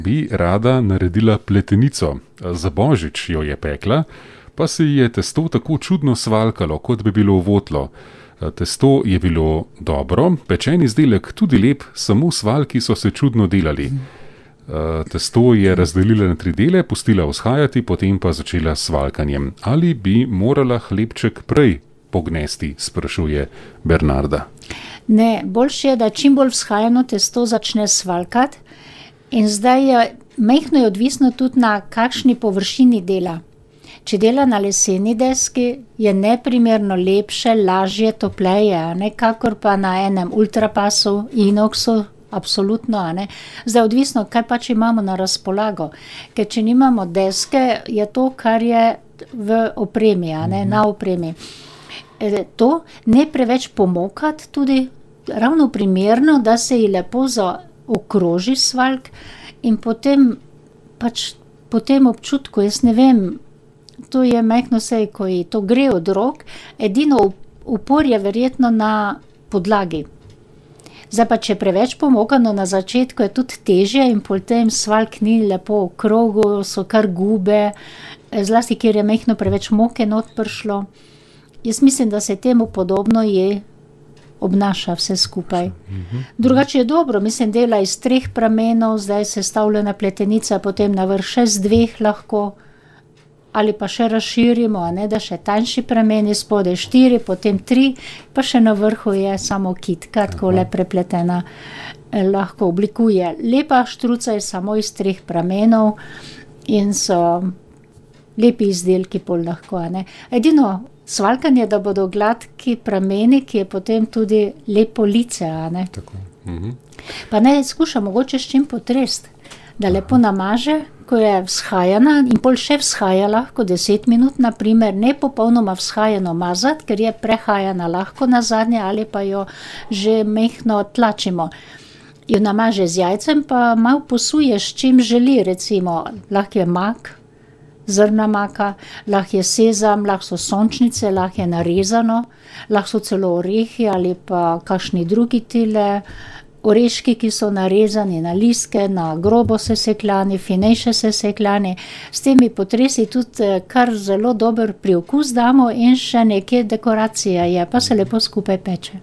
Bi rada naredila pletenico. Za božič jo je pekla, pa se ji je testo tako čudno svalkalo, kot bi bilo votlo. Testo je bilo dobro, pečen izdelek tudi lep, samo svalki so se čudno delali. Testo je razdelila na 3 dele, pustila vzhajati, potem pa začela s svalkanjem. Ali bi morala hlebček prej pognesti, sprašuje Bernarda. Ne, boljše je, da čim bolj vzhajano testo začne svalkati. In zdaj majhno je odvisno tudi na kakšni površini dela. Če dela na leseni deski, je neprimerno lepše, lažje, topleje, kakor pa na enem ultrapasu, inoxu, absolutno. Zdaj odvisno, kaj pač imamo na razpolago. Ker če nimamo deske, je to, kar je v opremi, na opremi. To ne preveč pomokati, tudi ravno primerno, da se ji lepo zaokroži svalk in potem pač po tem občutku, jaz ne vem, to je majhno sej, ko ji to gre od rok, edino upor je verjetno na podlagi. Zdaj pa, če preveč pomokano na začetku, je tudi težje in potem svalk ni lepo v krogu, so kar gube, zlasti, kjer je majhno preveč moke not prišlo. Jaz mislim, da se temu podobno obnaša vse skupaj. Drugače je dobro, mislim, dela iz 3 pramenov, zdaj sestavljena pletenica, potem na vrh še z 2 lahko, ali pa še razširimo, da še tanjši prameni, spodaj 4, potem 3, pa še na vrhu je samo kitka, tako le prepletena, lahko oblikuje. Lepa štruca je samo iz 3 pramenov in so lepi izdelki pol lahko. Edino svalkanje, da bodo gladki prameni, ki je potem tudi lepo lice. Tako. Pa naj skuša mogoče s čim potresti, da lepo namaže, ko je vzhajana in pol še vzhaja lahko 10 minut, naprimer, ne popolnoma vzhajano mazati, ker je prehajana lahko nazadnje ali pa jo že majhno tlačimo. Jo namaže z jajcem, pa malo posuje, s čim želi, recimo, lahko je mak, zrna maka, lahko je sezam, lahko so sončnice, lahko je narezano, lahko so celo orehi ali pa kakšni drugi oreški, ki so narezani na listke, na grobo sesekljani, finejše sesekljani. S temi potresi tudi kar zelo dober priokus damo in še nekje dekoracija je, pa se lepo skupaj peče.